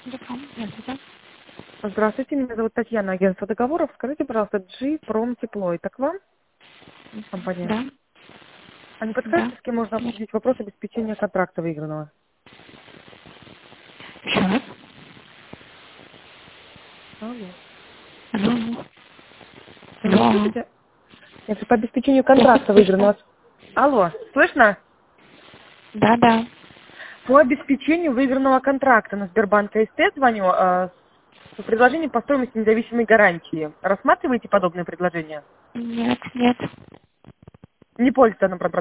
Здравствуйте. Здравствуйте, меня зовут Татьяна, агентство договоров. Скажите, пожалуйста, Промтепло, это к вам компания? Да, А не да. подскажете, с кем можно обсудить вопрос обеспечения контракта выигранного? Еще раз. Алло. Алло. Вы меня Алло. слышите? Это по обеспечению Плохо контракта слышно. выигранного. Алло, слышно? Да, да. По обеспечению выигранного контракта на Сбербанк СТ звоню по предложению по стоимости независимой гарантии. Рассматриваете подобные предложения? Нет, нет. Не пользуется она